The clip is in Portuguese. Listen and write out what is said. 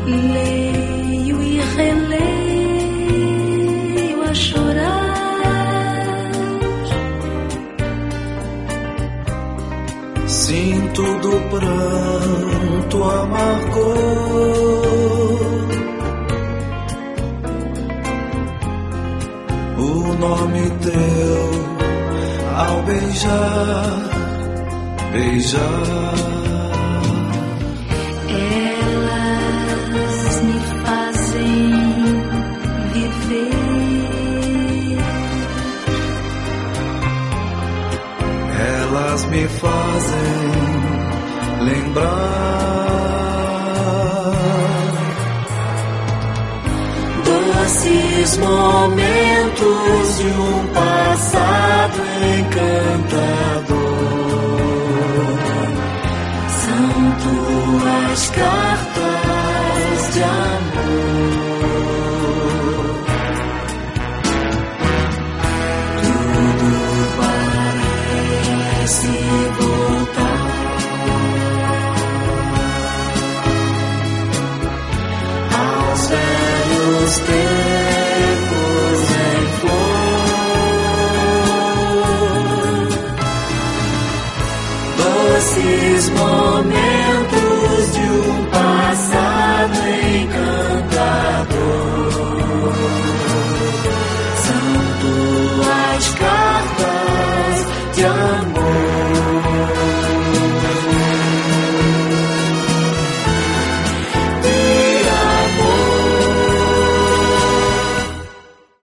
Leio e releio a chorar. Sinto do pranto amargor, o nome teu ao beijar, beijar. Elas me fazem viver. Elas me fazem lembrar Doces momentos de um passado encantador. São tuas cartas de amor. Tudo parece voltar aos velhos tempos em flor. Doces momentos de um passado encantador. São tuas cartas de amor.